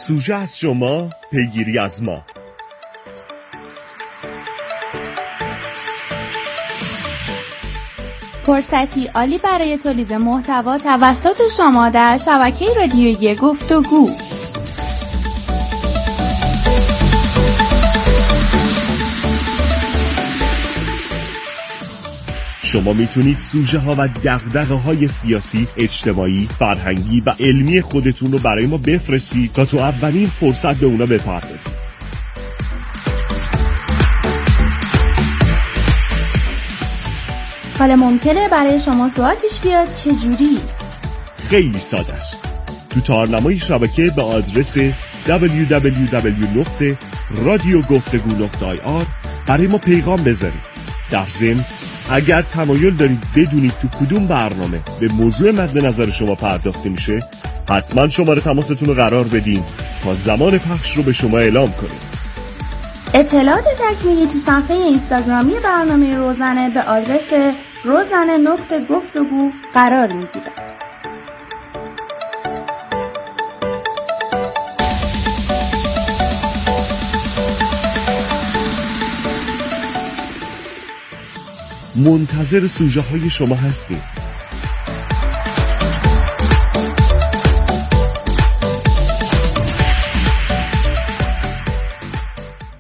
سوژه از شما، پیگیری از ما. فرصتی عالی برای تولید محتوا توسط شما در شبکه رادیویی گفتگو. شما میتونید سوژه ها و دغدغه های سیاسی، اجتماعی، فرهنگی و علمی خودتون رو برای ما بفرستید تا تو اولین فرصت به اونا بپردازید. حالا ممکنه برای شما سوال پیش بیاد چجوری؟ خیلی ساده است. تو تارنمای شبکه به آدرس www.radiogoftegu.ir برای ما پیغام بذارید. در ضمن اگر تمایل دارید بدونید تو کدوم برنامه به موضوع مد نظر شما پرداخته میشه، حتما شماره تماستون رو قرار بدین تا زمان پخش رو به شما اعلام کنیم. اطلاعات تکمیلی تو صفحه اینستاگرامی برنامه روزنه به آدرس rozane.گفتگو قرار میگیره. منتظر سوژه های شما هستیم.